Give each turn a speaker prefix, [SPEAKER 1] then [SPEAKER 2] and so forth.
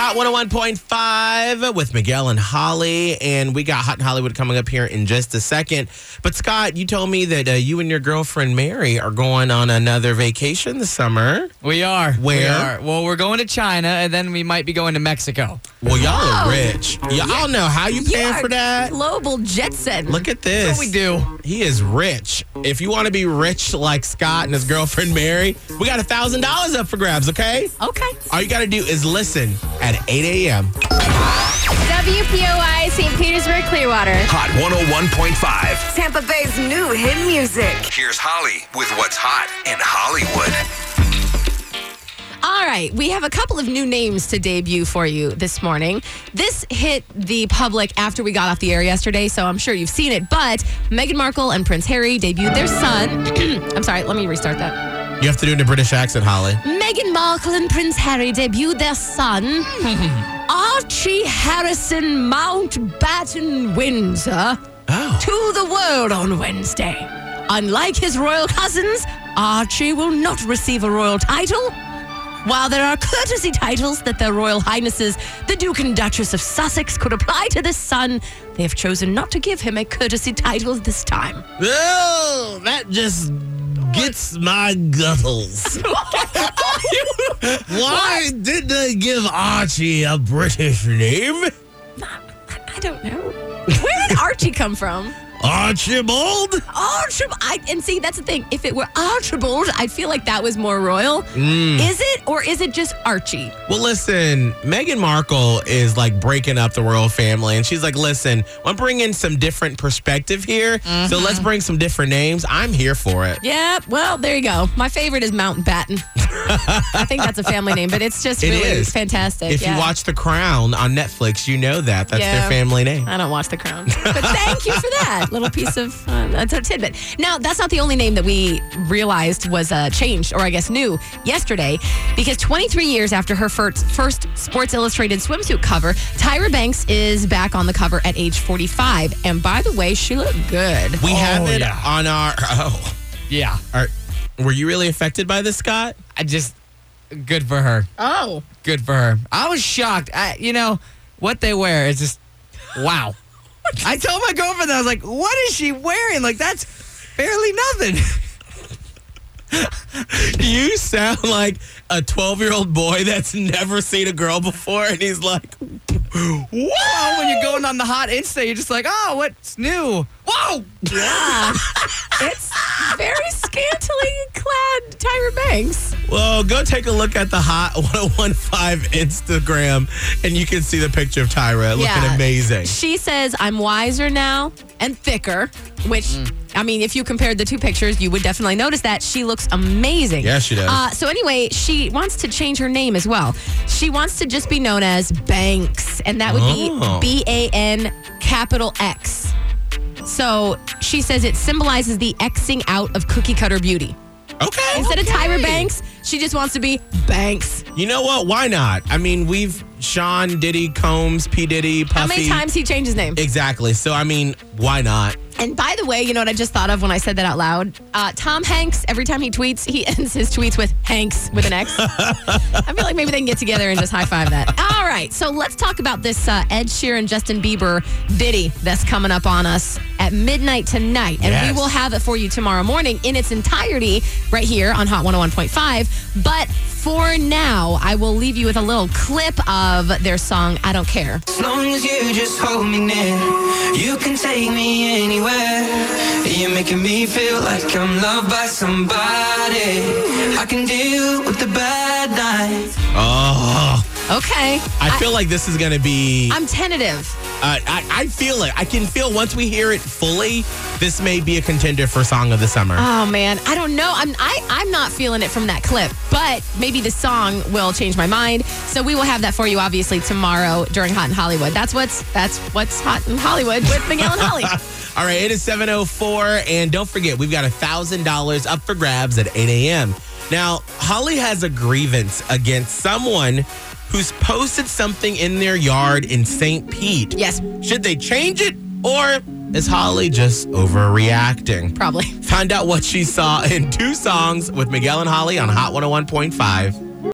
[SPEAKER 1] Hot 101.5 with Miguel and Holly, and we got Hot in Hollywood coming up here in just a second. But Scott, you told me that you and your girlfriend Mary are going on another vacation this summer.
[SPEAKER 2] We are.
[SPEAKER 1] Where?
[SPEAKER 2] We are. Well, we're going to China, and then we might be going to Mexico.
[SPEAKER 1] Well, y'all are rich. Y'all know how you paying for that?
[SPEAKER 3] Global jet set.
[SPEAKER 1] Look at this.
[SPEAKER 2] That's what we do.
[SPEAKER 1] He is rich. If you want to be rich like Scott and his girlfriend Mary, we got $1,000 up for grabs, okay?
[SPEAKER 3] Okay.
[SPEAKER 1] All you got to do is listen at 8 a.m.
[SPEAKER 4] WPOI, St. Petersburg, Clearwater.
[SPEAKER 5] Hot 101.5.
[SPEAKER 6] Tampa Bay's new hit music.
[SPEAKER 5] Here's Holly with what's hot in Hollywood.
[SPEAKER 3] All right, we have a couple of new names to debut for you this morning. This hit the public after we got off the air yesterday, so I'm sure you've seen it. But Meghan Markle and Prince Harry debuted their son. I'm sorry, let me restart that.
[SPEAKER 1] You have to do it in a British accent, Holly.
[SPEAKER 3] Meghan Markle and Prince Harry debuted their son, Archie Harrison Mountbatten Windsor, to the world on Wednesday. Unlike his royal cousins, Archie will not receive a royal title. While there are courtesy titles that their Royal Highnesses, the Duke and Duchess of Sussex, could apply to this son, they have chosen not to give him a courtesy title this time.
[SPEAKER 1] Oh, that just gets my guttles. Why did they give Archie a British name?
[SPEAKER 3] I don't know. Where did Archie come from?
[SPEAKER 1] Archibald?
[SPEAKER 3] Archibald. And see, that's the thing. If it were Archibald, I'd feel like that was more royal. Is it? Or is it just Archie?
[SPEAKER 1] Well, listen, Meghan Markle is like breaking up the royal family. And she's like, listen, I'm bringing some different perspective here. So let's bring some different names. I'm here for it.
[SPEAKER 3] Yeah, well, there you go. My favorite is Mountbatten. I think that's a family name, but it's just really fantastic.
[SPEAKER 1] If you watch The Crown on Netflix, you know that. That's their family name.
[SPEAKER 3] I don't watch The Crown. But thank you for that. Little piece of that's a tidbit. Now, that's not the only name that we realized was changed, or I guess new, yesterday, because 23 years after her first Sports Illustrated swimsuit cover, Tyra Banks is back on the cover at age 45. And by the way, she looked good.
[SPEAKER 1] We have it on our...
[SPEAKER 2] Yeah.
[SPEAKER 1] Were you really affected by this, Scott?
[SPEAKER 2] Good for her.
[SPEAKER 3] Oh.
[SPEAKER 2] Good for her. I was shocked. What they wear is just, wow. I told my girlfriend that. I was like, what is she wearing? Like, that's barely nothing.
[SPEAKER 1] You sound like a 12-year-old boy that's never seen a girl before, and he's like, whoa!
[SPEAKER 2] When you're going on the hot Insta, you're just like, oh, what's new? Whoa!
[SPEAKER 3] Yeah. It's very scantily clad Tyra Banks.
[SPEAKER 1] Well, go take a look at the Hot 101.5 Instagram, and you can see the picture of Tyra looking amazing.
[SPEAKER 3] She says, I'm wiser now and thicker, which, I mean, if you compared the two pictures, you would definitely notice that. She looks amazing.
[SPEAKER 1] Yeah, she does.
[SPEAKER 3] So anyway, she wants to change her name as well. She wants to just be known as Banks, and that would be BAN capital X. So she says it symbolizes the Xing out of cookie cutter beauty.
[SPEAKER 1] Okay.
[SPEAKER 3] Instead of Tyra Banks, she just wants to be Banks.
[SPEAKER 1] You know what? Why not? I mean, Sean Diddy, Combs, P. Diddy, Puffy.
[SPEAKER 3] How many times he changed his name?
[SPEAKER 1] Exactly. So, I mean, why not?
[SPEAKER 3] And by the way, you know what I just thought of when I said that out loud? Tom Hanks, every time he tweets, he ends his tweets with Hanks with an X. I feel like maybe they can get together and just high five that. All right, so let's talk about this Ed Sheeran, Justin Bieber ditty that's coming up on us at midnight tonight. And we will have it for you tomorrow morning in its entirety right here on Hot 101.5. But for now, I will leave you with a little clip of their song, I Don't Care.
[SPEAKER 7] As long as you just hold me near, you can take me anywhere. You're making me feel like I'm loved by somebody. I can deal with the bad nights.
[SPEAKER 1] Oh.
[SPEAKER 3] Okay.
[SPEAKER 1] I feel like this is going to be...
[SPEAKER 3] I'm tentative.
[SPEAKER 1] I feel it. I can feel once we hear it fully, this may be a contender for Song of the Summer.
[SPEAKER 3] Oh, man. I don't know. I'm not feeling it from that clip, but maybe the song will change my mind. So we will have that for you, obviously, tomorrow during Hot in Hollywood. That's what's Hot in Hollywood with Miguel and Holly.
[SPEAKER 1] All right, it is 7:04, and don't forget, we've got $1,000 up for grabs at 8 a.m. Now, Holly has a grievance against someone who's posted something in their yard in St. Pete.
[SPEAKER 3] Yes.
[SPEAKER 1] Should they change it, or is Holly just overreacting?
[SPEAKER 3] Probably.
[SPEAKER 1] Find out what she saw in 2 songs with Miguel and Holly on Hot 101.5.